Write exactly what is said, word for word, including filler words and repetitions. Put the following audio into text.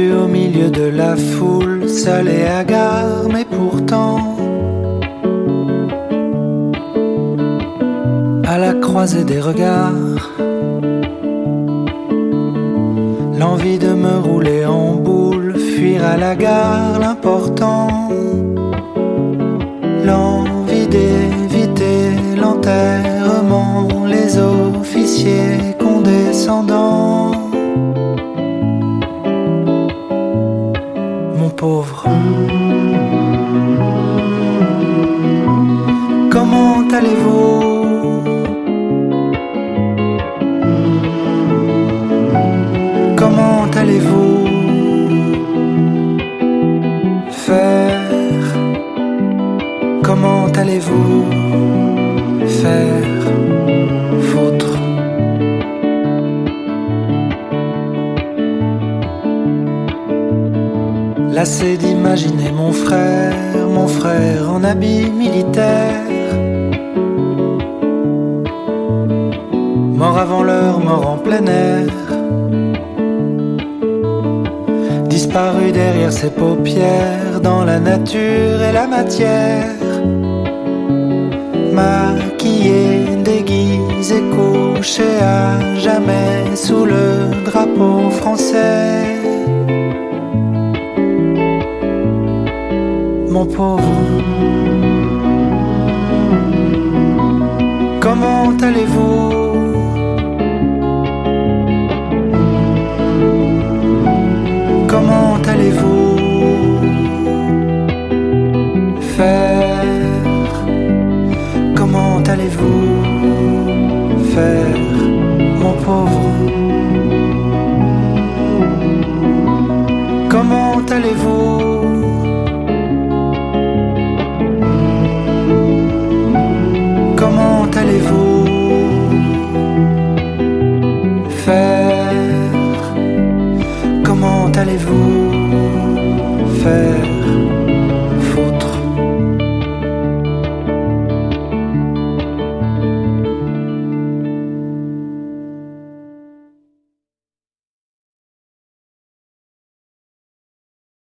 Perdu au milieu de la foule, seul et hagard, mais pourtant à la croisée des regards, l'envie de me rouler en boule, fuir à la gare, l'important, l'envie d'éviter l'enterrement, les officiers condescendants. Mon pauvre, comment allez-vous? Comment allez-vous faire? Comment allez-vous faire foutre? Lassé d'imaginer mon frère, mon frère en habit militaire, mort avant l'heure, mort en plein air, disparu derrière ses paupières, dans la nature et la matière, maquillé, déguisé, couché à jamais sous le drapeau français. Mon pauvre, comment allez-vous? Comment allez-vous faire? Comment allez-vous faire, mon pauvre? Comment allez-vous? Comment allez-vous